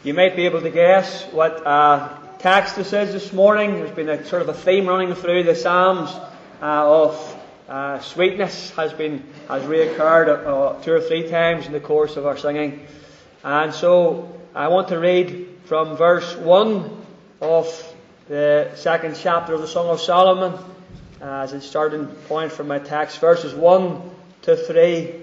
You might be able to guess what text this is this morning. There's been a sort of a theme running through the Psalms of sweetness has reoccurred 2 or 3 times in the course of our singing. And so I want to read from verse 1 of the 2nd chapter of the Song of Solomon as a starting point for my text, verses 1 to 3.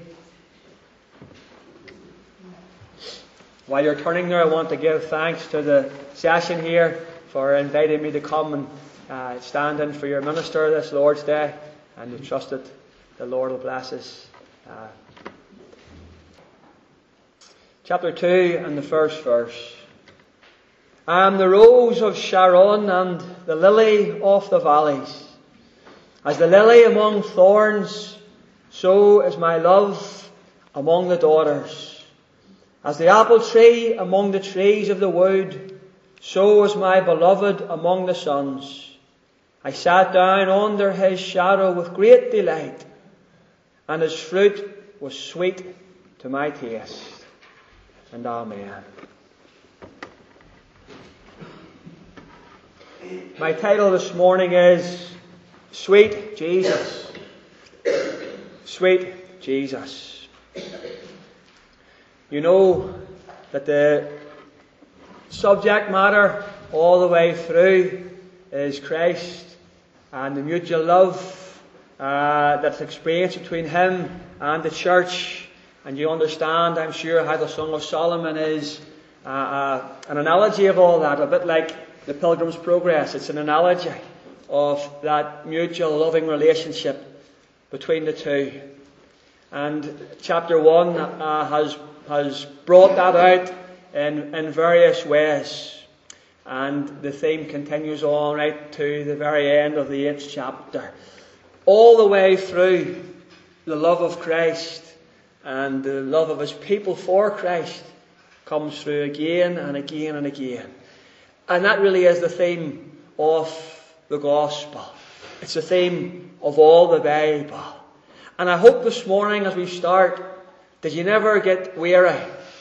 While you're turning there, I want to give thanks to the session here for inviting me to come and stand in for your minister this Lord's Day, and to trust that the Lord will bless us. Chapter 2 and the first verse. I am the rose of Sharon and the lily of the valleys. As the lily among thorns, so is my love among the daughters. As the apple tree among the trees of the wood, so is my beloved among the sons. I sat down under his shadow with great delight, and his fruit was sweet to my taste. And Amen. My title this morning is Sweet Jesus. Sweet Jesus. You know that the subject matter all the way through is Christ and the mutual love that's experienced between Him and the church. And you understand, I'm sure, how the Song of Solomon is an analogy of all that, a bit like the Pilgrim's Progress. It's an analogy of that mutual loving relationship between the two. And chapter 1 has brought that out in various ways. And the theme continues on right to the very end of the 8th chapter. All the way through, the love of Christ and the love of His people for Christ comes through again and again and again. And that really is the theme of the Gospel. It's the theme of all the Bible. And I hope this morning as we start that you never get weary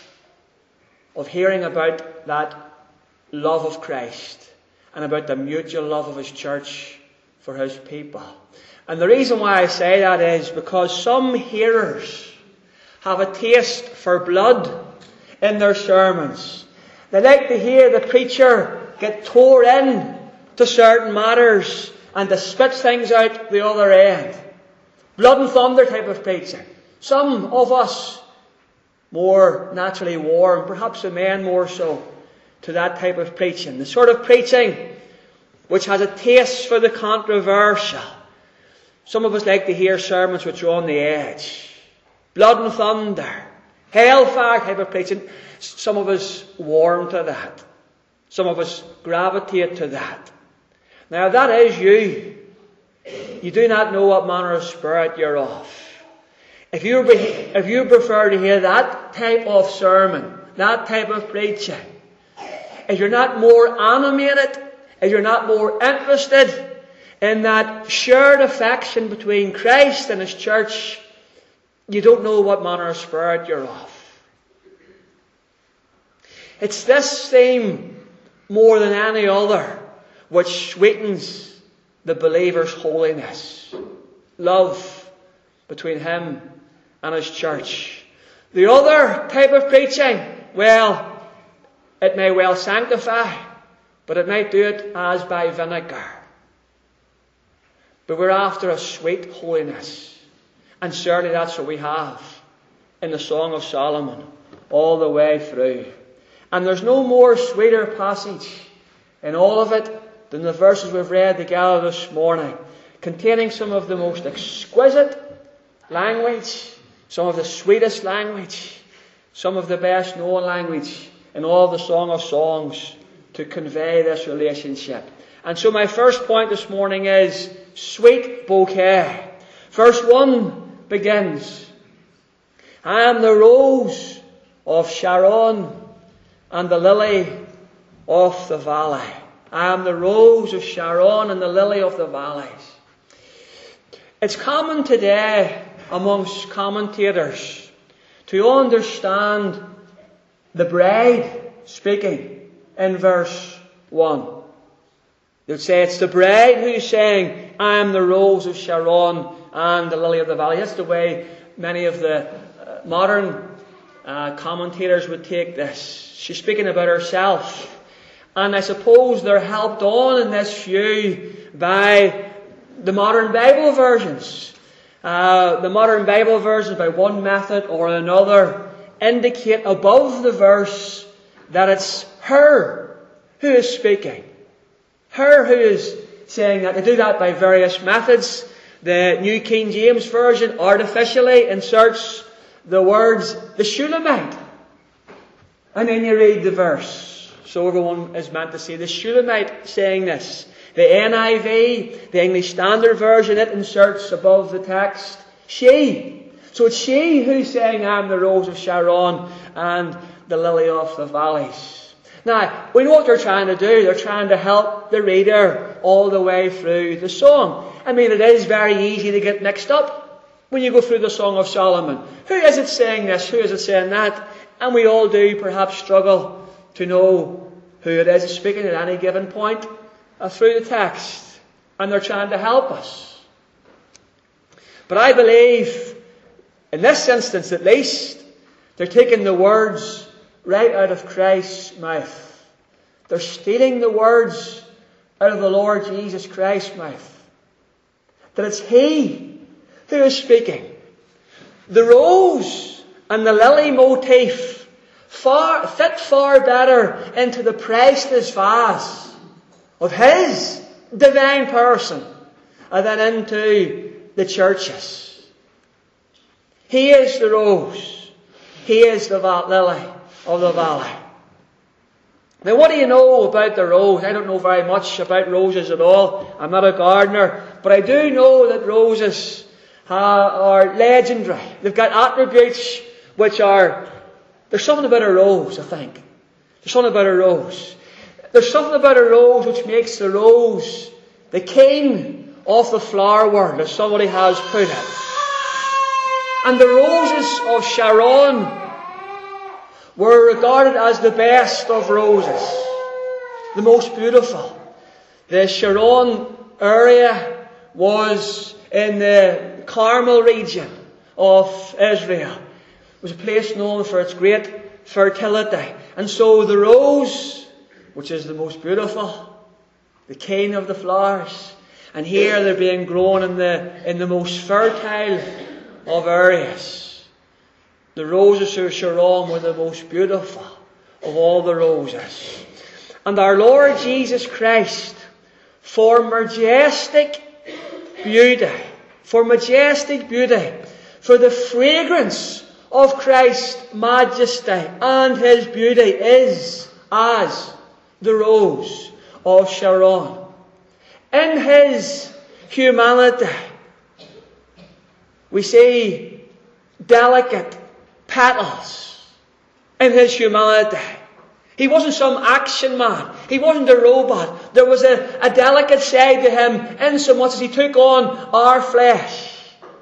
of hearing about that love of Christ and about the mutual love of His church for His people. And the reason why I say that is because some hearers have a taste for blood in their sermons. They like to hear the preacher get tore in to certain matters and to spit things out the other end. Blood and thunder type of preaching. Some of us more naturally warm, perhaps the men more so, to that type of preaching. The sort of preaching which has a taste for the controversial. Some of us like to hear sermons which are on the edge. Blood and thunder. Hellfire type of preaching. Some of us warm to that. Some of us gravitate to that. Now that is you. You do not know what manner of spirit you're of. If you prefer to hear that type of sermon, that type of preaching, if you're not more animated, if you're not more interested in that shared affection between Christ and His church, you don't know what manner of spirit you're of. It's this theme, more than any other, which sweetens the believer's holiness. Love between him and his church. The other type of preaching, well, it may well sanctify, but it might do it as by vinegar. But we're after a sweet holiness. And certainly that's what we have in the Song of Solomon all the way through. And there's no more sweeter passage in all of it than the verses we've read together this morning, containing some of the most exquisite language, some of the sweetest language, some of the best known language in all the Song of Songs to convey this relationship. And so my first point this morning is sweet bouquet. Verse 1 begins, I am the rose of Sharon and the lily of the valley. I am the rose of Sharon and the lily of the valleys. It's common today amongst commentators to understand the bride speaking in verse 1. They'd say it's the bride who's saying, I am the rose of Sharon and the lily of the valley. That's the way many of the modern commentators would take this. She's speaking about herself. And I suppose they're helped on in this view by the modern Bible versions. The modern Bible versions, by one method or another, indicate above the verse that it's her who is speaking. Her who is saying that. They do that by various methods. The New King James Version artificially inserts the words, the Shulamite. And then you read the verse. So everyone is meant to see the Shulamite saying this. The NIV, the English Standard Version, it inserts above the text, she. So it's she who's saying, I am the rose of Sharon and the lily of the valleys. Now, we know what they're trying to do. They're trying to help the reader all the way through the song. I mean, it is very easy to get mixed up when you go through the Song of Solomon. Who is it saying this? Who is it saying that? And we all do perhaps struggle to know who it is speaking at any given point through the text. And they're trying to help us. But I believe, in this instance at least, they're taking the words right out of Christ's mouth. They're stealing the words out of the Lord Jesus Christ's mouth. That it's He who is speaking. The rose and the lily motif fit far better into the priceless vase of His divine person than into the churches. He is the rose. He is the lily of the valley. Now, what do you know about the rose? I don't know very much about roses at all. I'm not a gardener. But I do know that roses are legendary. They've got attributes which are... There's something about a rose, I think. There's something about a rose. There's something about a rose which makes the rose the king of the flower world, as somebody has put it. And the roses of Sharon were regarded as the best of roses, the most beautiful. The Sharon area was in the Carmel region of Israel. It was a place known for its great fertility. And so the rose, which is the most beautiful, the king of the flowers, and here they're being grown in the most fertile of areas. The roses of Sharon were the most beautiful of all the roses. And our Lord Jesus Christ, for majestic beauty, for the fragrance of Christ's majesty and His beauty is as the rose of Sharon. In His humanity, we see delicate petals in His humanity. He wasn't some action man. He wasn't a robot. There was a delicate side to Him insomuch as He took on our flesh.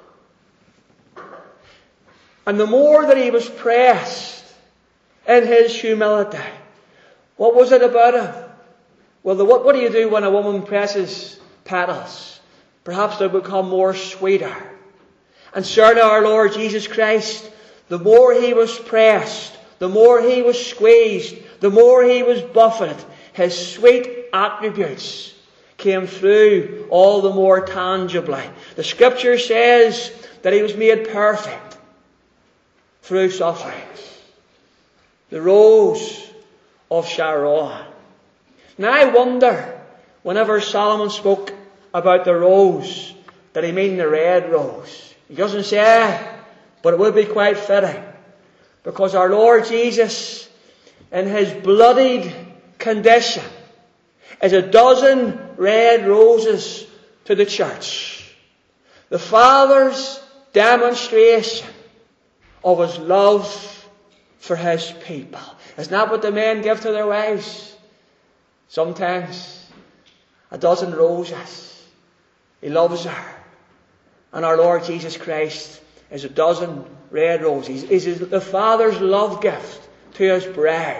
And the more that He was pressed in His humility, what was it about Him? Well, what do you do when a woman presses petals? Perhaps they become more sweeter. And certainly our Lord Jesus Christ, the more He was pressed, the more He was squeezed, the more He was buffeted, His sweet attributes came through all the more tangibly. The Scripture says that He was made perfect through sufferings. The rose of Sharon. Now I wonder, whenever Solomon spoke about the rose, did he mean the red rose? He doesn't say, but it would be quite fitting. Because our Lord Jesus, in His bloodied condition, is a dozen red roses to the church. The Father's demonstration of His love for His people. Isn't that what the men give to their wives? Sometimes a dozen roses. He loves her. And our Lord Jesus Christ is a dozen red roses. Is the Father's love gift to His bride.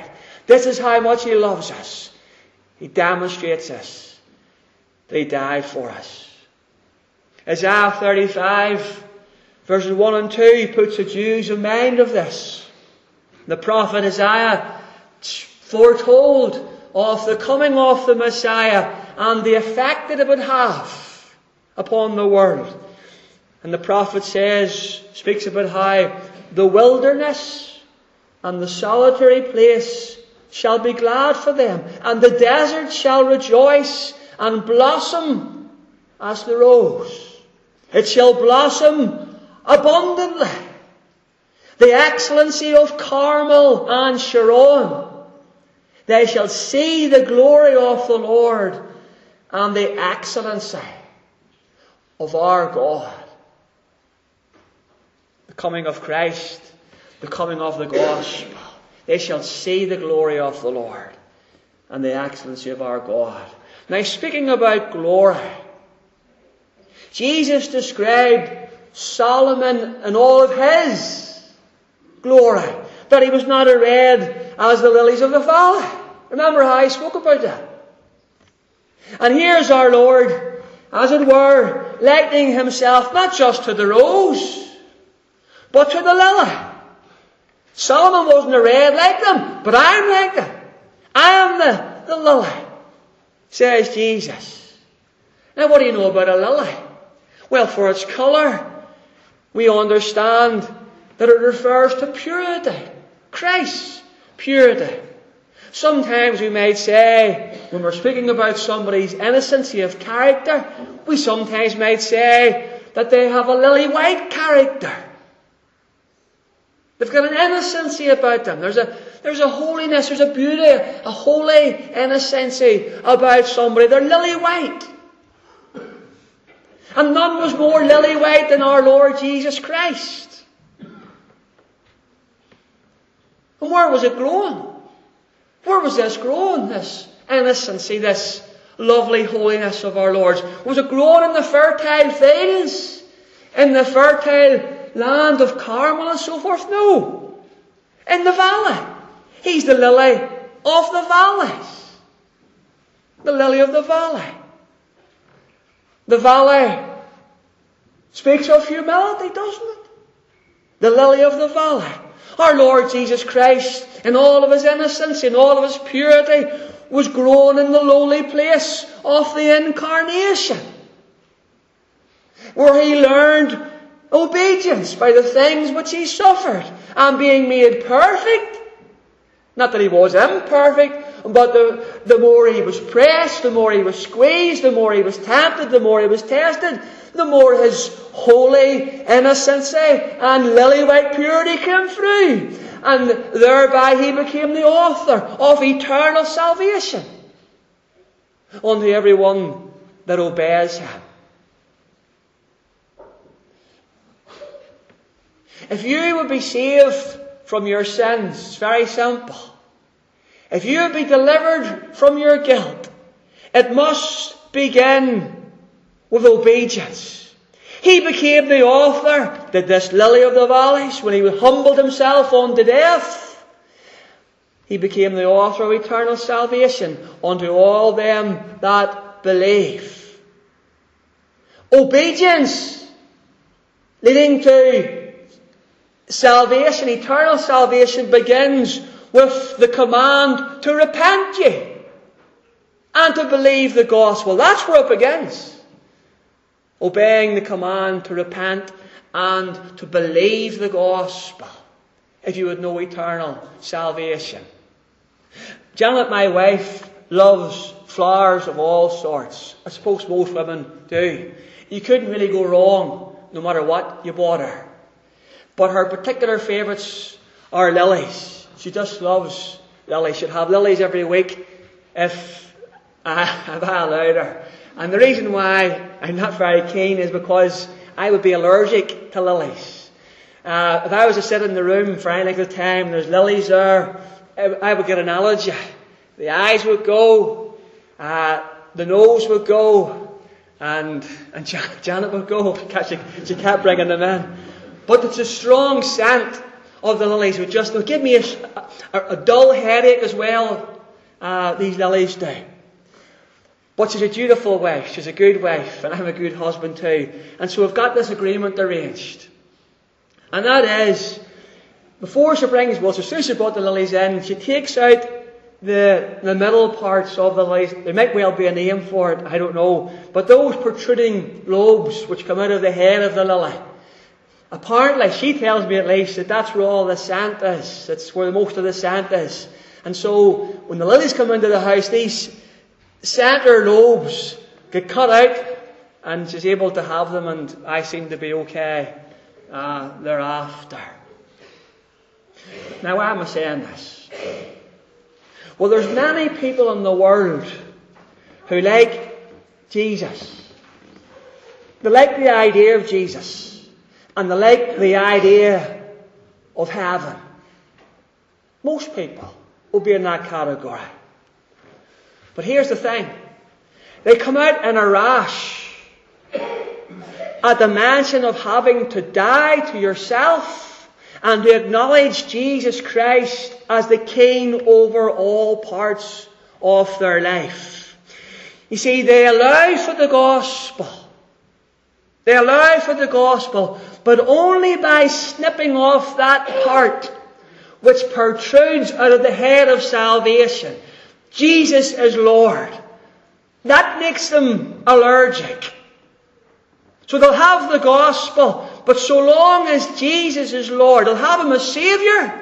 This is how much He loves us. He demonstrates this, that He died for us. Isaiah 35, verses 1 and 2 puts the Jews in mind of this. The prophet Isaiah foretold of the coming of the Messiah and the effect that it would have upon the world. And the prophet speaks about how the wilderness and the solitary place shall be glad for them, and the desert shall rejoice and blossom as the rose. It shall blossom abundantly. The excellency of Carmel and Sharon. They shall see the glory of the Lord and the excellency of our God. The coming of Christ, the coming of the gospel. They shall see the glory of the Lord and the excellency of our God. Now, speaking about glory, Jesus described Solomon in all of his glory, that he was not arrayed as the lilies of the valley. Remember how he spoke about that. And here's our Lord, as it were, likening Himself not just to the rose, but to the lily. Solomon wasn't arrayed like them, but I am like them. I am the lily, says Jesus. Now, what do you know about a lily? Well, for its colour, we understand that it refers to purity. Christ's purity. Sometimes we might say, when we're speaking about somebody's innocency of character, we sometimes might say that they have a lily white character. They've got an innocency about them. There's a holiness, there's a beauty, a holy innocency about somebody. They're lily white. And none was more lily white than our Lord Jesus Christ. And where was it growing? Where was this growing, this innocency, this lovely holiness of our Lord's? Was it growing in the fertile fields? In the fertile land of Carmel and so forth? No. In the valley. He's the lily of the valleys. The lily of the valley. The valley speaks of humility, doesn't it? The lily of the valley. Our Lord Jesus Christ, in all of His innocence, in all of His purity, was grown in the lowly place of the incarnation, where He learned obedience by the things which He suffered, and being made perfect. Not that He was imperfect, but the more He was pressed, the more He was squeezed, the more He was tempted, the more He was tested, the more His holy innocency and lily-white purity came through. And thereby He became the author of eternal salvation unto everyone that obeys Him. If you would be saved from your sins, it's very simple. If you would be delivered from your guilt, it must begin with obedience. He became the author, did this lily of the valleys, when He humbled Himself unto death. He became the author of eternal salvation unto all them that believe. Obedience leading to salvation, eternal salvation, begins with the command to repent ye and to believe the gospel. That's where it begins. Obeying the command to repent and to believe the gospel, if you would know eternal salvation. Janet, my wife, loves flowers of all sorts. I suppose most women do. You couldn't really go wrong no matter what you bought her. But her particular favourites are lilies. She just loves lilies. She'd have lilies every week if I allowed her. And the reason why I'm not very keen is because I would be allergic to lilies. If I was to sit in the room for any length of time and there's lilies there, I would get an allergy. The eyes would go, the nose would go, and Janet would go. She kept bringing them in. But it's a strong scent of the lilies would just, they'll give me a dull headache as well, these lilies do. But she's a dutiful wife, she's a good wife, and I'm a good husband too. And so we've got this agreement arranged. And that is, before she brings, well, so soon she brought the lilies in, she takes out the middle parts of the lilies. There might well be a name for it, I don't know. But those protruding lobes which come out of the head of the lily. Apparently, she tells me at least, that that's where all the scent is. That's where most of the scent is. And so, when the lilies come into the house, these center lobes get cut out, and she's able to have them, and I seem to be okay thereafter. Now, why am I saying this? Well, there's many people in the world who like Jesus. They like the idea of Jesus. And they like the idea of heaven. Most people will be in that category. But here's the thing. They come out in a rash at the mention of having to die to yourself and to acknowledge Jesus Christ as the King over all parts of their life. You see, they allow for the gospel. They allow for the gospel, but only by snipping off that part which protrudes out of the head of salvation. Jesus is Lord. That makes them allergic. So they'll have the gospel, but so long as Jesus is Lord, they'll have Him as Saviour.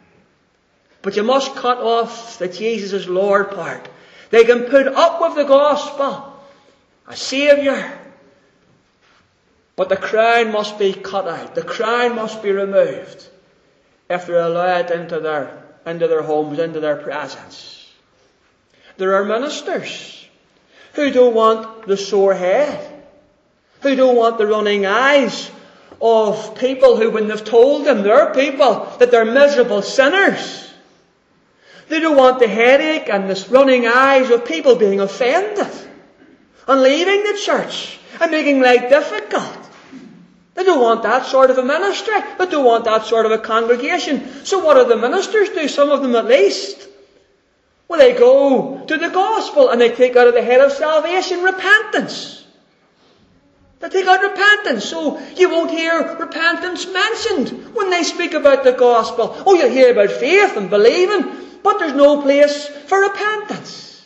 But you must cut off the Jesus is Lord part. They can put up with the gospel, a Saviour, but the crown must be cut out. The crown must be removed if they're allowed into their homes, into their presence. There are ministers who don't want the sore head, who don't want the running eyes of people who, when they've told them, their people, that they're miserable sinners. They don't want the headache and the running eyes of people being offended and leaving the church and making life difficult. They don't want that sort of a ministry. They don't want that sort of a congregation. So what do the ministers do? Some of them at least. Well, they go to the gospel and they take out of the head of salvation repentance. They take out repentance. So you won't hear repentance mentioned when they speak about the gospel. Oh, you'll hear about faith and believing, but there's no place for repentance.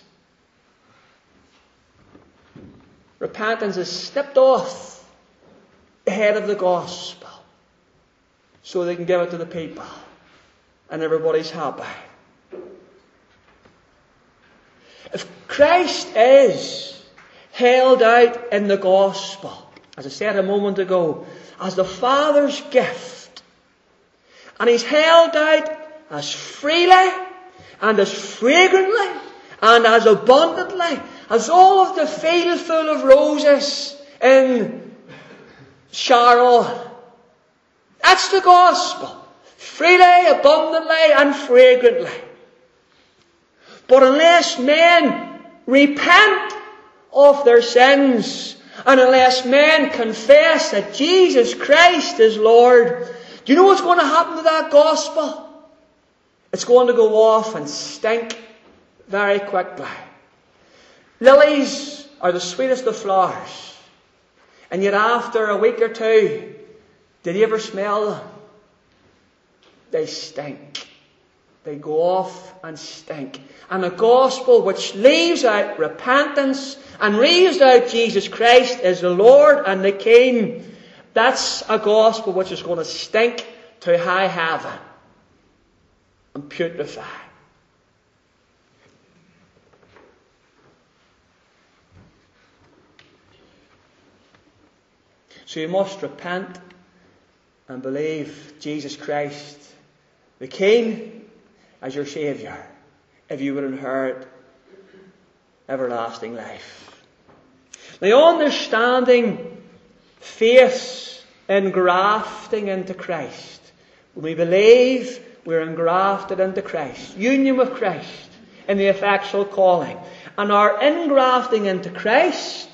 Repentance is snipped off the head of the gospel so they can give it to the people and everybody's happy. If Christ is held out in the gospel, as I said a moment ago, as the Father's gift, and He's held out as freely and as fragrantly and as abundantly as all of the field full of roses in Sharon. That's the gospel. Freely, abundantly and fragrantly. But unless men repent of their sins, and unless men confess that Jesus Christ is Lord, do you know what's going to happen to that gospel? It's going to go off and stink very quickly. Lilies are the sweetest of flowers. And yet after a week or two, did you ever smell them? They stink. They go off and stink. And a gospel which leaves out repentance and leaves out Jesus Christ as the Lord and the King, that's a gospel which is going to stink to high heaven and putrefy. So you must repent and believe Jesus Christ, the King, as your Saviour, if you would inherit everlasting life. Now, understanding faith in grafting into Christ. When we believe, we're engrafted into Christ. Union with Christ in the effectual calling. And our engrafting into Christ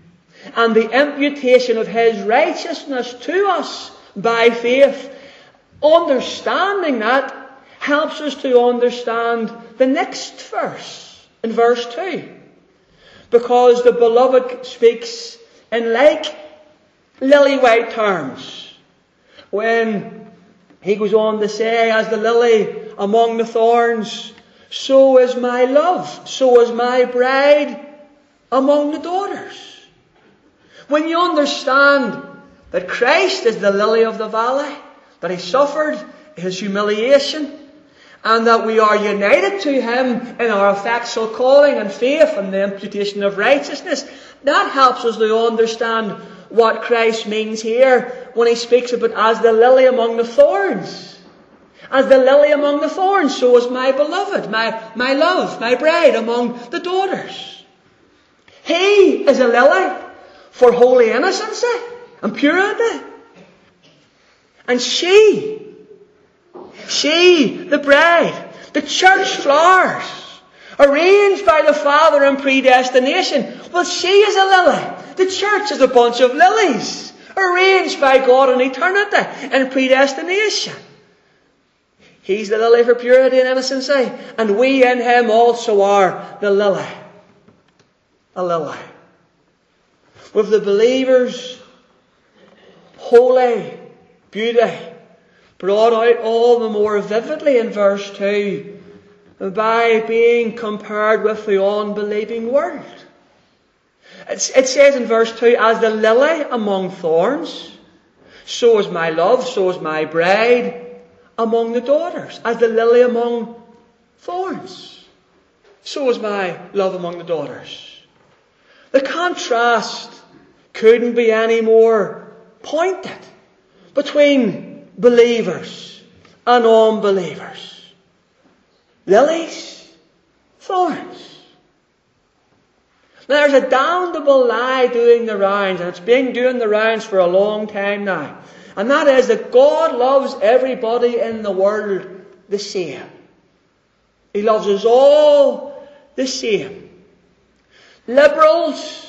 and the imputation of His righteousness to us by faith understanding that helps us to understand the next verse, in verse 2. Because the beloved speaks in like lily-white terms when he goes on to say, as the lily among the thorns, so is my love, so is my bride among the daughters. When you understand that Christ is the lily of the valley, that he suffered his humiliation, and that we are united to him in our effectual calling and faith and the imputation of righteousness, that helps us to understand what Christ means here when he speaks about as the lily among the thorns. As the lily among the thorns, so is my beloved, my love, my bride among the daughters. He is a lily for holy innocency and purity. And she, the bride, the church flowers, arranged by the Father in predestination. Well, she is a lily. The church is a bunch of lilies, arranged by God in eternity in predestination. He's the lily for purity and innocency, and we in him also are the lily. A lily. With the believers' holy beauty brought out all the more vividly in verse 2 by being compared with the unbelieving world. It says in verse 2, as the lily among thorns, so is my love, so is my bride among the daughters. As the lily among thorns, so is my love among the daughters. The contrast couldn't be any more pointed between believers and unbelievers. Lilies, thorns. Now, there's a damnable lie doing the rounds, and it's been doing the rounds for a long time now. And that is that God loves everybody in the world the same. He loves us all the same. Liberals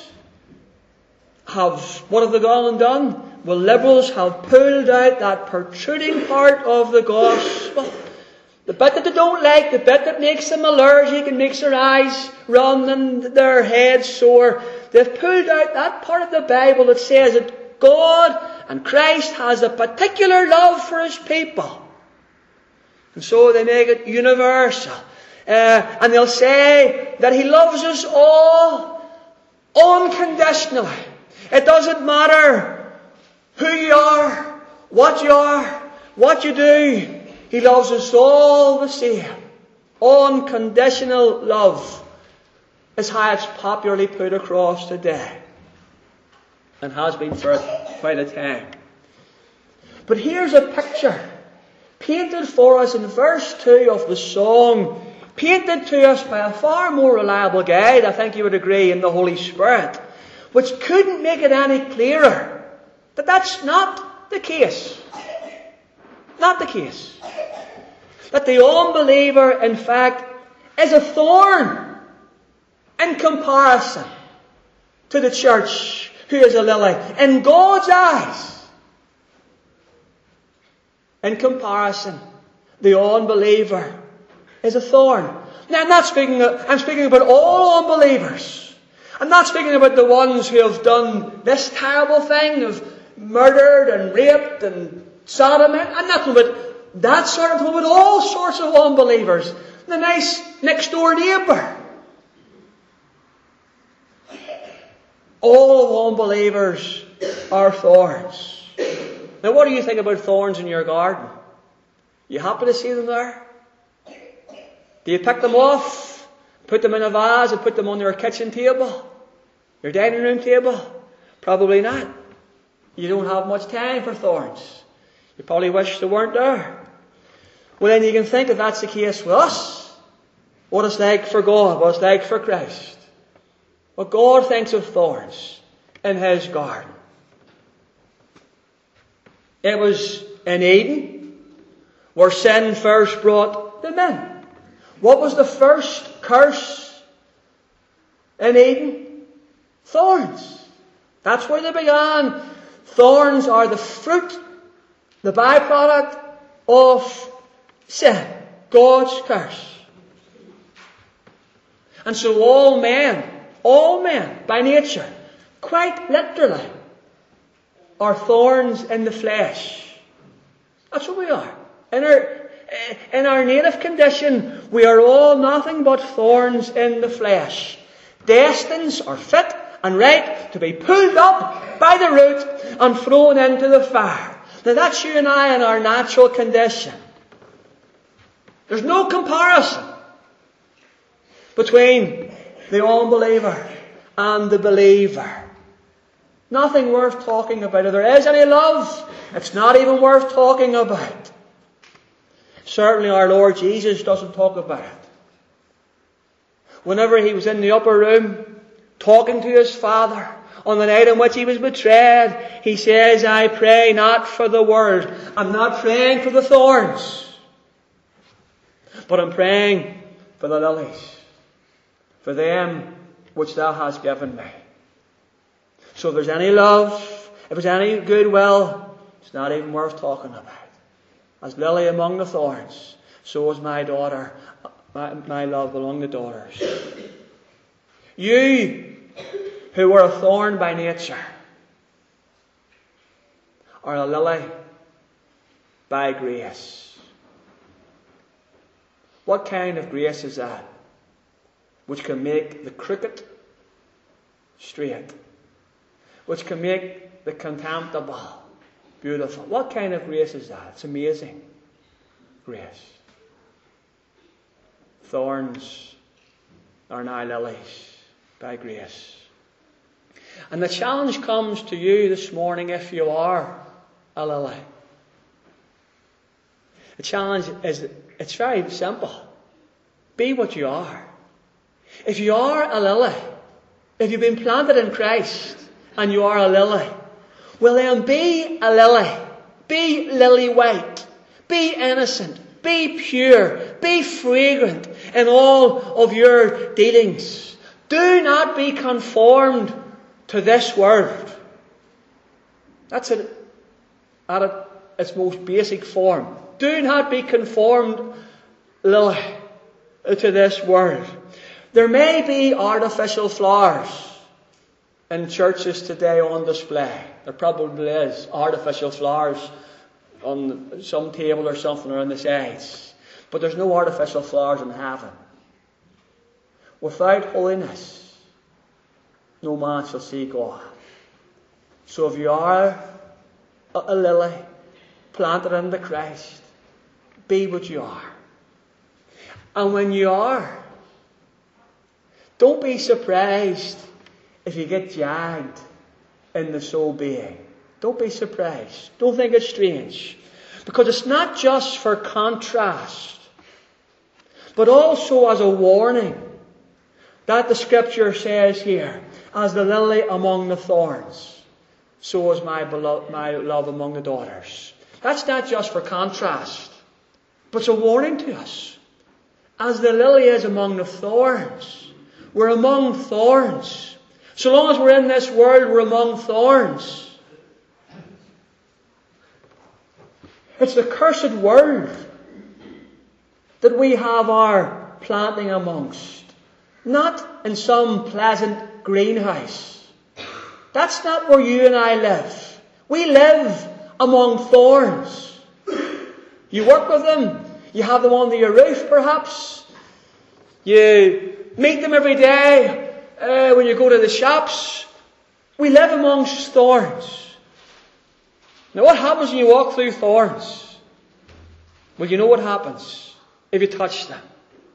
what have they gone and done? Well, liberals have pulled out that protruding part of the gospel. The bit that they don't like, the bit that makes them allergic and makes their eyes run and their heads sore. They've pulled out that part of the Bible that says that God and Christ has a particular love for his people. And so they make it universal. And they'll say that he loves us all unconditionally. It doesn't matter who you are, what you do. He loves us all the same. Unconditional love is how it's popularly put across today. And has been for quite a time. But here's a picture painted for us in verse 2 of the song, painted to us by a far more reliable guide, I think you would agree, in the Holy Spirit, which couldn't make it any clearer that that's not the case. Not the case. That the unbeliever, in fact, is a thorn in comparison to the church, who is a lily. In God's eyes, in comparison, the unbeliever is a thorn. Now, I'm speaking about all unbelievers. I'm not speaking about the ones who have done this terrible thing, have murdered and raped and sodomized. I'm not talking about that sort of thing, but all sorts of unbelievers. The nice next door neighbour. All unbelievers are thorns. Now, what do you think about thorns in your garden? You happy to see them there? Do you pick them off, put them in a vase and put them on your kitchen table? Your dining room table? Probably not. You don't have much time for thorns. You probably wish they weren't there. Well, then you can think if that's the case with us, what it's like for God, what it's like for Christ. What God thinks of thorns in his garden. It was in Eden where sin first brought them in. What was the first curse in Eden? Thorns. That's where they began. Thorns are the fruit, the byproduct of sin, God's curse. And so all men, by nature, quite literally, are thorns in the flesh. That's what we are. In our native condition, we are all nothing but thorns in the flesh. Destined or fit and right to be pulled up by the root and thrown into the fire. Now that's you and I in our natural condition. There's no comparison between the unbeliever and the believer. Nothing worth talking about. If there is any love, it's not even worth talking about. Certainly our Lord Jesus doesn't talk about it. Whenever he was in the upper room talking to his Father on the night in which he was betrayed, he says, I pray not for the world. I'm not praying for the thorns, but I'm praying for the lilies, for them which thou hast given me. So if there's any love, if there's any goodwill, it's not even worth talking about. As lily among the thorns, so is my daughter, my love among the daughters. You, who were a thorn by nature, are a lily by grace. What kind of grace is that? Which can make the crooked straight. Which can make the contemptible beautiful. What kind of grace is that? It's amazing grace. Thorns are now lilies by grace. And the challenge comes to you this morning if you are a lily. The challenge is, it's very simple. Be what you are. If you are a lily, if you've been planted in Christ and you are a lily, well then be a lily. Be lily white. Be innocent. Be pure. Be fragrant in all of your dealings. Do not be conformed to this world. That's it at its most basic form. Do not be conformed, lily, to this world. There may be artificial flowers in churches today on display. There probably is artificial flowers on some table or something or on the sides. But there's no artificial flowers in heaven. Without holiness, no man shall see God. So if you are a lily planted into Christ, be what you are. And when you are, don't be surprised if you get jagged in the soul being. Don't be surprised. Don't think it's strange. Because it's not just for contrast, but also as a warning that the Scripture says here, as the lily among the thorns, so is my love among the daughters. That's not just for contrast, but it's a warning to us. As the lily is among the thorns, we're among thorns. So long as we're in this world, we're among thorns. It's the cursed world that we have our planting amongst. Not in some pleasant greenhouse. That's not where you and I live. We live among thorns. You work with them. You have them under your roof, perhaps. You meet them every day when you go to the shops. We live amongst thorns. Now what happens when you walk through thorns? Well, you know what happens if you touch them.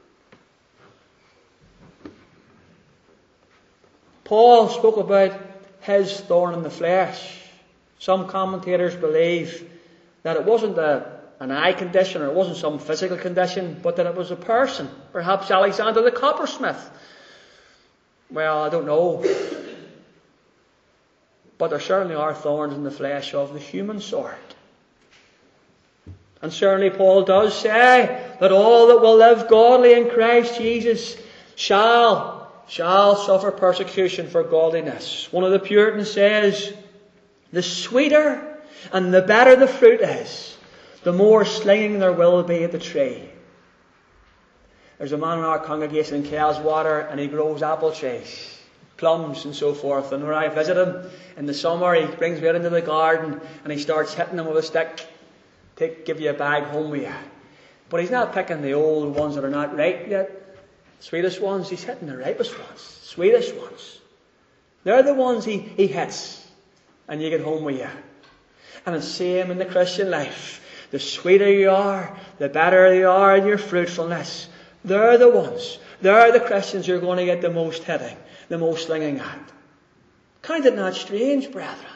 Paul spoke about his thorn in the flesh. Some commentators believe that it wasn't an eye condition, or it wasn't some physical condition, but that it was a person. Perhaps Alexander the coppersmith. Well, I don't know. But there certainly are thorns in the flesh of the human sort. And certainly Paul does say that all that will live godly in Christ Jesus shall suffer persecution for godliness. One of the Puritans says, the sweeter and the better the fruit is, the more slinging there will be at the tree. There's a man in our congregation in Kelswater, and he grows apple trees, plums and so forth. And when I visit him in the summer, he brings me out into the garden and he starts hitting them with a stick to give you a bag home with you. But he's not picking the old ones that are not ripe yet, sweetest ones. He's hitting the ripest ones, sweetest ones. They're the ones he hits, and you get home with you. And it's the same in the Christian life. The sweeter you are, the better you are in your fruitfulness. They're the ones. They're the Christians you're going to get the most hitting, the most slinging at. Count it not strange, brethren.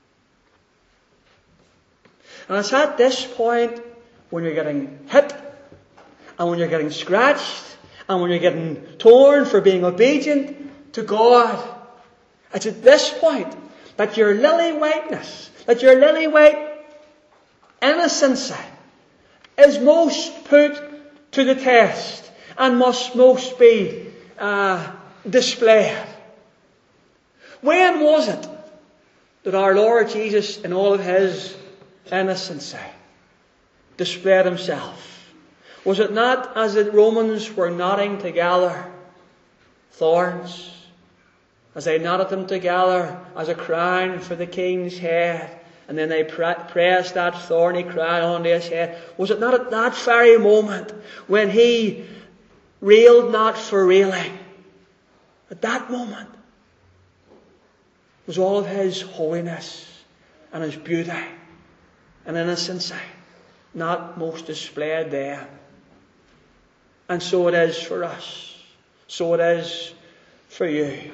And it's at this point, when you're getting hit, and when you're getting scratched, and when you're getting torn for being obedient to God, it's at this point that your lily whiteness, that your lily white innocency is most put to the test and must most be displayed. When was it that our Lord Jesus, in all of His innocency, displayed Himself? Was it not as the Romans were knotting together thorns, as they knotted them together as a crown for the king's head, and then they pressed that thorny crown onto his head? Was it not at that very moment when He railed not for railing? At that moment was all of His holiness and His beauty and innocency not most displayed there. And so it is for us. So it is for you.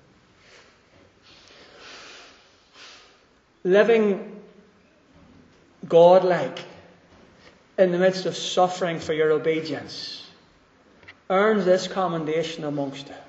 Living God-like in the midst of suffering for your obedience earns this commendation amongst you.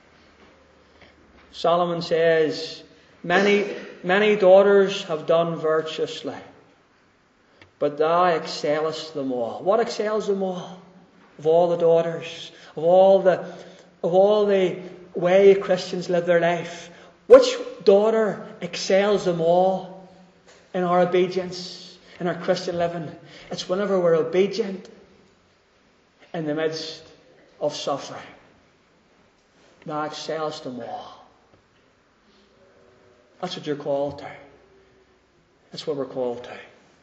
Solomon says, many daughters have done virtuously, but thou excellest them all. What excels them all? Of all the daughters, of all the way Christians live their life, which daughter excels them all in our obedience, in our Christian living? It's whenever we're obedient in the midst of suffering. Thou excellest them all. That's what you're called to. That's what we're called to.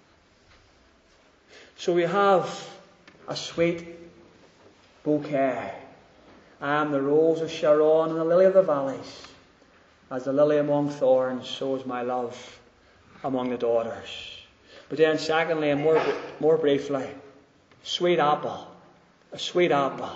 So we have a sweet bouquet. I am the rose of Sharon and the lily of the valleys. As the lily among thorns, so is my love among the daughters. But then secondly, and more briefly, sweet apple. A sweet apple.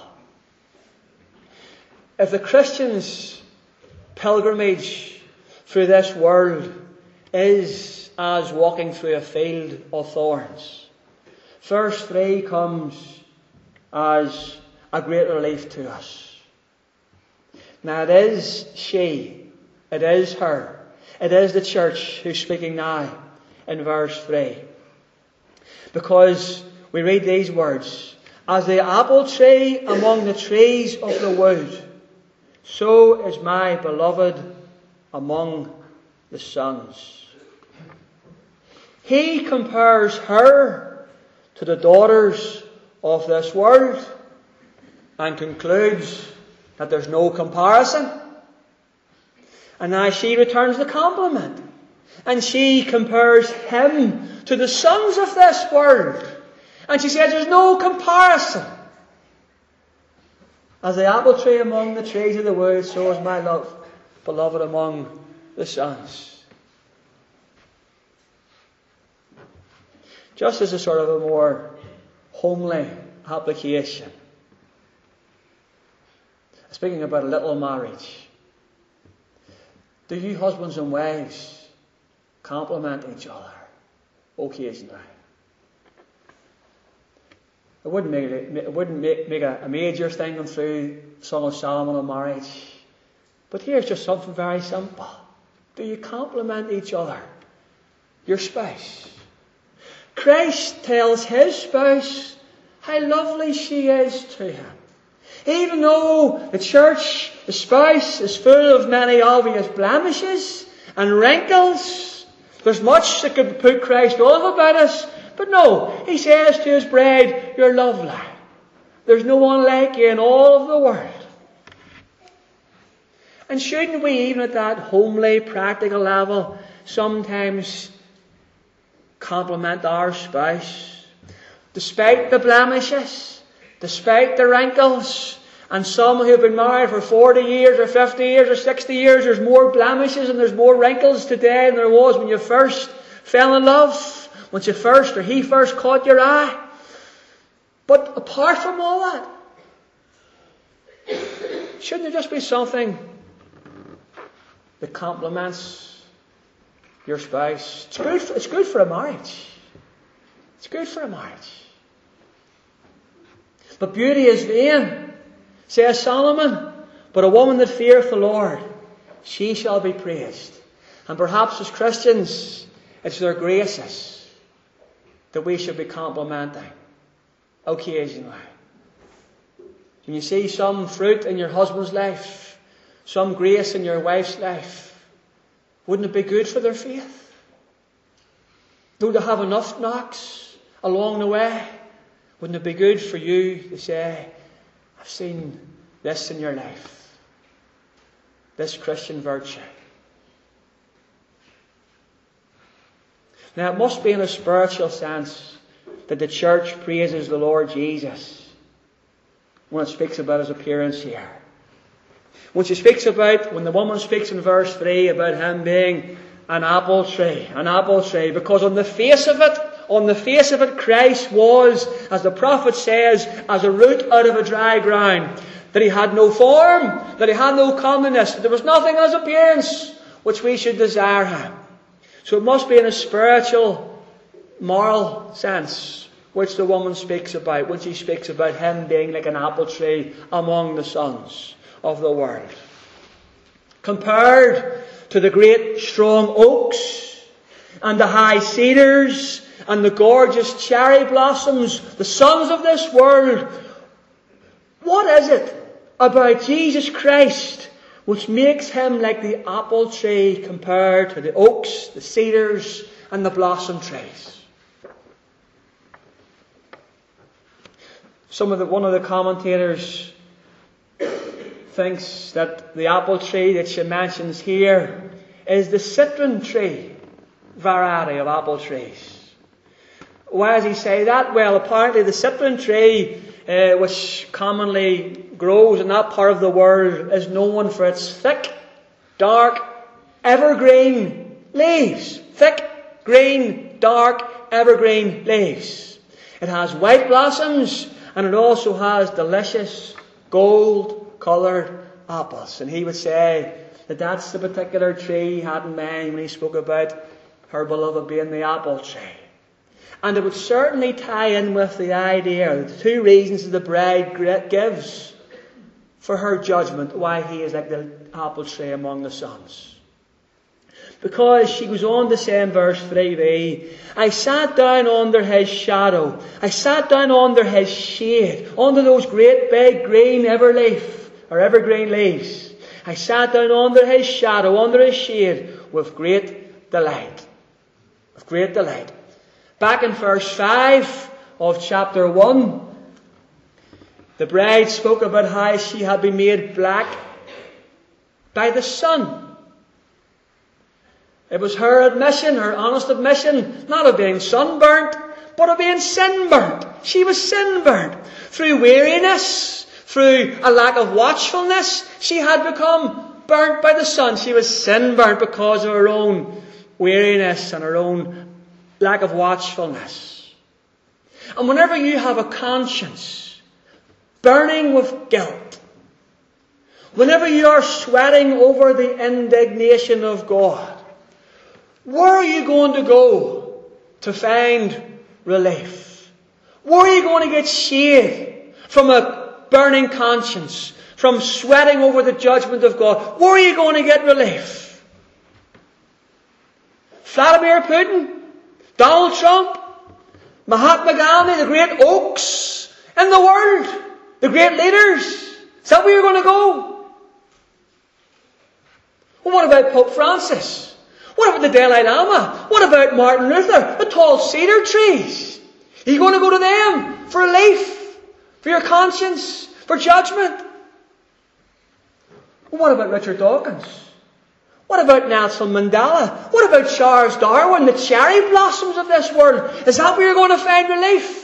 If the Christian's pilgrimage through this world is as walking through a field of thorns, verse 3 comes as a great relief to us. Now it is she, it is her, it is the church who's speaking now in verse 3. Because we read these words, as the apple tree among the trees of the wood, so is my beloved among the sons. He compares her to the daughters of this world and concludes that there's no comparison. And now she returns the compliment. And she compares him to the sons of this world. And she says there's no comparison. As the apple tree among the trees of the wood, so is my love, beloved among the sons. Just as a sort of a more homely application. Speaking about a little marriage. Do you husbands and wives compliment each other occasionally? It wouldn't make a major thing going through Song of Solomon on marriage. But here's just something very simple. Do you compliment each other? Your spouse. Christ tells His spouse how lovely she is to Him. Even though the church, the spouse, is full of many obvious blemishes and wrinkles, there's much that could put Christ off about us, But no, he says to his bride, you're lovely. There's no one like you in all of the world. And shouldn't we, even at that homely, practical level, sometimes compliment our spouse? Despite the blemishes, despite the wrinkles, and some who have been married for 40 years or 50 years or 60 years, there's more blemishes and there's more wrinkles today than there was when you first fell in love, when you first or he first caught your eye. But apart from all that, shouldn't there just be something that complements your spouse? It's good for a marriage. It's good for a marriage. But beauty is vain, says Solomon. But a woman that feareth the Lord, she shall be praised. And perhaps as Christians, it's their graces that we should be complimenting occasionally. When you see some fruit in your husband's life, some grace in your wife's life, wouldn't it be good for their faith? Though they have enough knocks along the way, wouldn't it be good for you to say, I've seen this in your life, this Christian virtue. Now it must be in a spiritual sense that the church praises the Lord Jesus when it speaks about his appearance here. When the woman speaks in verse 3 about him being an apple tree, because on the face of it, Christ was, as the prophet says, as a root out of a dry ground. That he had no form, that he had no comeliness, that there was nothing in his appearance which we should desire him. So it must be in a spiritual, moral sense which the woman speaks about, when she speaks about him being like an apple tree among the sons of the world. Compared to the great strong oaks and the high cedars and the gorgeous cherry blossoms, the sons of this world, what is it about Jesus Christ which makes him like the apple tree compared to the oaks, the cedars and the blossom trees? One of the commentators thinks that the apple tree that she mentions here is the citron tree variety of apple trees. Why does he say that? Well, apparently the citron tree, which commonly grows in that part of the world, is known for its thick, dark, evergreen leaves. Thick, green, dark, evergreen leaves. It has white blossoms, and it also has delicious gold-coloured apples. And he would say that that's the particular tree he had in mind when he spoke about her beloved being the apple tree. And it would certainly tie in with the idea, the two reasons that the bride gives for her judgment, why he is like the apple tree among the sons. Because she goes on to say in verse 3b, I sat down under his shadow. I sat down under his shade, under those great big green evergreen leaves. I sat down under his shadow, under his shade, with great delight. With great delight. Back in verse 5 of chapter 1, the bride spoke about how she had been made black by the sun. It was her admission, her honest admission, not of being sunburnt, but of being sin-burnt. She was sin-burnt. Through weariness, through a lack of watchfulness, she had become burnt by the sun. She was sin-burnt because of her own weariness and her own lack of watchfulness. And whenever you have a conscience burning with guilt, whenever you are sweating over the indignation of God, where are you going to go to find relief? Where are you going to get shade from a burning conscience, from sweating over the judgment of God? Where are you going to get relief? Vladimir Putin? Donald Trump? Mahatma Gandhi? The great oaks in the world? The great leaders? Is that where you're going to go? Well, what about Pope Francis? What about the Dalai Lama? What about Martin Luther? The tall cedar trees? Are you going to go to them for relief? For your conscience? For judgment? What about Richard Dawkins? What about Nelson Mandela? What about Charles Darwin? The cherry blossoms of this world? Is that where you're going to find relief?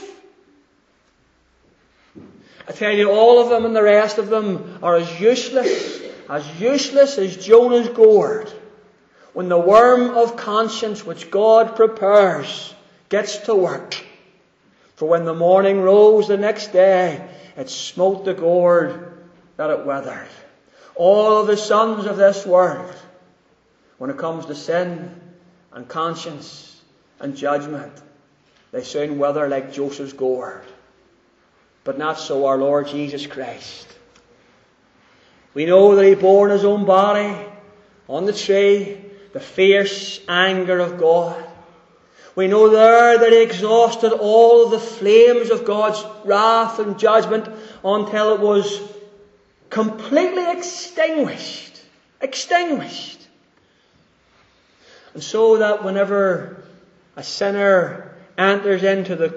I tell you, all of them and the rest of them are as useless as Jonah's gourd, when the worm of conscience which God prepares gets to work. For when the morning rose the next day, it smote the gourd that it withered. All of the sons of this world, when it comes to sin and conscience and judgment, they soon wither like Joseph's gourd. But not so our Lord Jesus Christ. We know that He bore in His own body, on the tree, the fierce anger of God. We know there that He exhausted all of the flames of God's wrath and judgment until it was completely extinguished. Extinguished. And so that whenever a sinner enters into the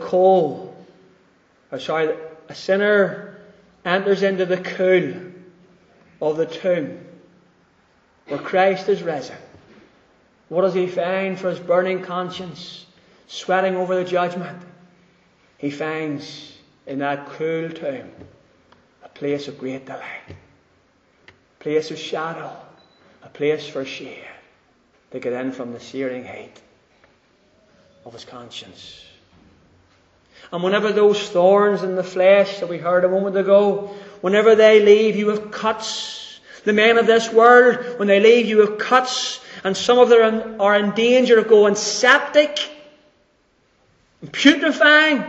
a sinner enters into the cool of the tomb where Christ is risen, what does he find for his burning conscience, sweating over the judgment? He finds in that cool tomb a place of great delight, a place of shadow, a place for shade to get in from the searing heat of his conscience. And whenever those thorns in the flesh that we heard a moment ago, whenever they leave you with cuts, the men of this world, when they leave you with cuts, and some of them are in danger of going septic and putrefying.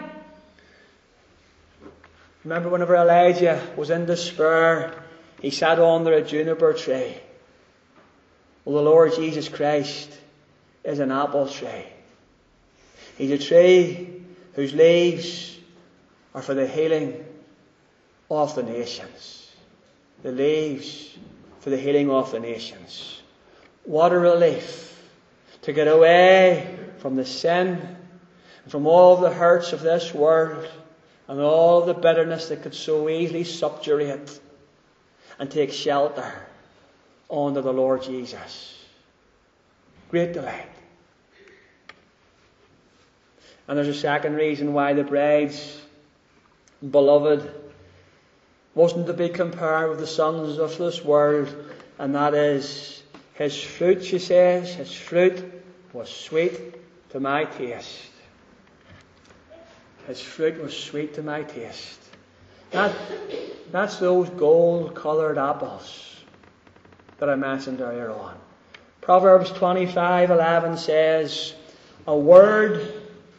Remember whenever Elijah was in despair, he sat under a juniper tree. Well, the Lord Jesus Christ is an apple tree. He's a tree whose leaves are for the healing of the nations. The leaves for the healing of the nations. What a relief to get away from the sin and from all the hurts of this world and all the bitterness that could so easily subjugate and take shelter under the Lord Jesus. Great delight. And there's a second reason why the bride's beloved wasn't to be compared with the sons of this world, and that is his fruit, she says, his fruit was sweet to my taste. His fruit was sweet to my taste. That's those gold-coloured apples that I mentioned earlier on. Proverbs 25:11 says, A word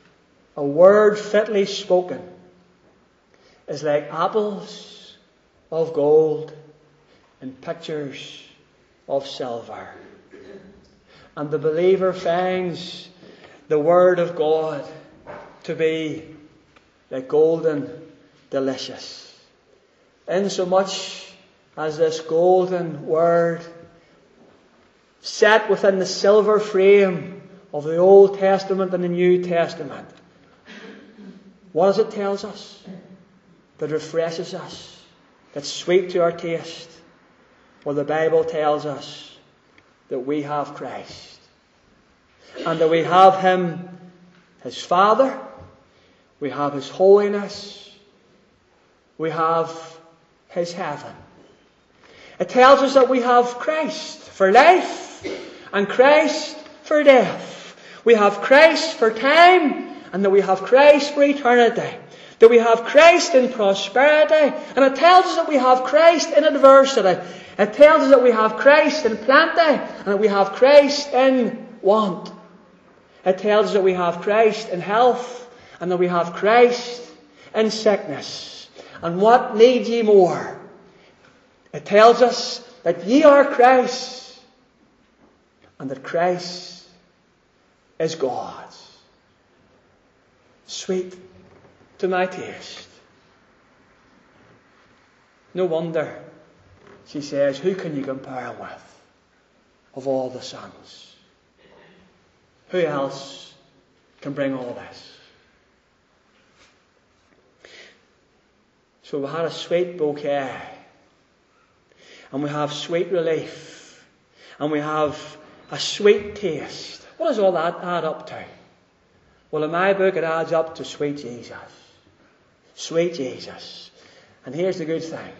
fitly spoken is like apples of gold and pictures of silver. And the believer finds the Word of God to be like golden delicious. Insomuch as this golden Word set within the silver frame of the Old Testament and the New Testament, what does it tell us? That refreshes us, that's sweet to our taste. Well, the Bible tells us that we have Christ, and that we have Him, His Father, we have His holiness, we have His heaven. It tells us that we have Christ for life and Christ for death. We have Christ for time, and that we have Christ for eternity. That we have Christ in prosperity, and it tells us that we have Christ in adversity. It tells us that we have Christ in plenty, and that we have Christ in want. It tells us that we have Christ in health, and that we have Christ in sickness. And what need ye more? It tells us that ye are Christ, and that Christ is God's. Sweet to my taste. No wonder, she says, who can you compare him with of all the sons? Who else can bring all this? So we had a sweet bouquet, and we have sweet relief, and we have a sweet taste. What does all that add up to? Well, in my book, it adds up to sweet Jesus. Sweet Jesus. And here's the good thing.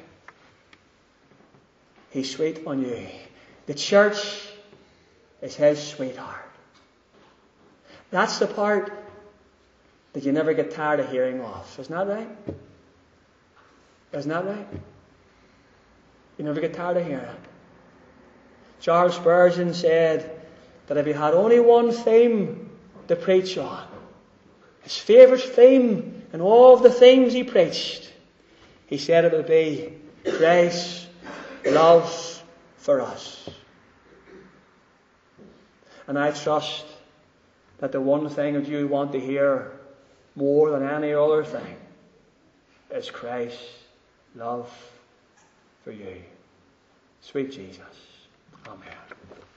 He's sweet on you. The church is his sweetheart. That's the part that you never get tired of hearing of. Isn't that right? Isn't that right? You never get tired of hearing it. Charles Spurgeon said that if he had only one theme to preach on, his favourite theme in all of the themes he preached, he said it would be grace, love for us. And I trust that the one thing that you want to hear more than any other thing is Christ's love for you. Sweet Jesus. Amen.